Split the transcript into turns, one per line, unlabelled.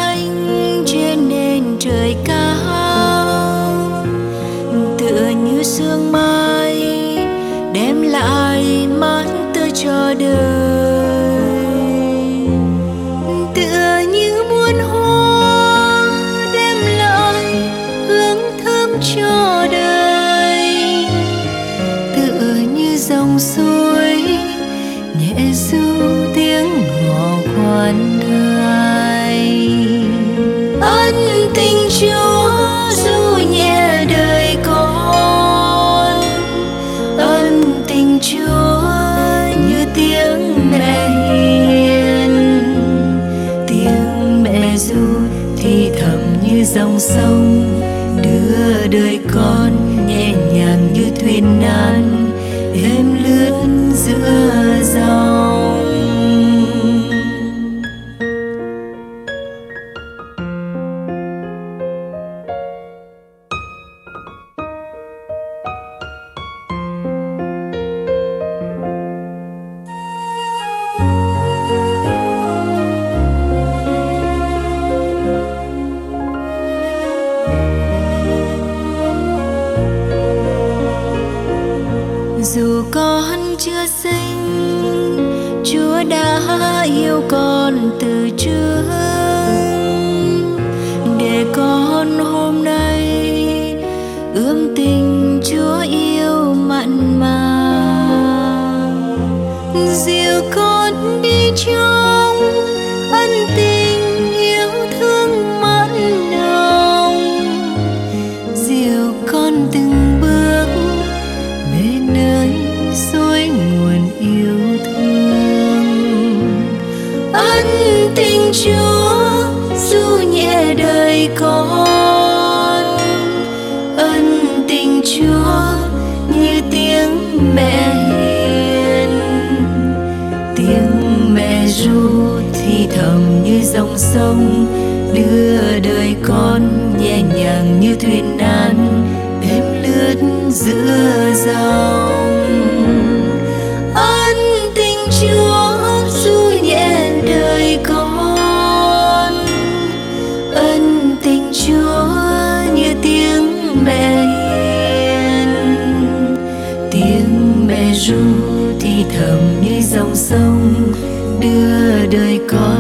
anh trên nền trời cao, tựa như sương mai đem lại mát tươi cho đời, tựa như muôn hoa đem lại hương thơm cho đời, tựa như dòng suối nhẹ ru tiếng hò khoan thai. Ân tình Chúa ru nhẹ đời con, ân tình Chúa như tiếng mẹ hiền, tiếng mẹ ru thì thầm như dòng sông, đưa đời con nhẹ nhàng như thuyền nan êm lướt giữa dòng. Dù con chưa sinh, Chúa đã yêu con từ trước, để con hôm nay ươm tình Chúa yêu mặn mà, dìu con đi trong ân tình yêu thương mặn nồng, dìu con từng bước về nơi suối nguồn yêu thương. Ân tình Chúa ru nhẹ đời con, ân tình Chúa như tiếng mẹ hiền, tiếng mẹ ru thì thầm như dòng sông, đưa đời con nhẹ nhàng như thuyền nan êm lướt giữa dòng. Ân tình Chúa ru nhẹ đời con, ân tình Chúa như tiếng mẹ hiền, tiếng mẹ ru thì thầm như dòng sông, đưa đời con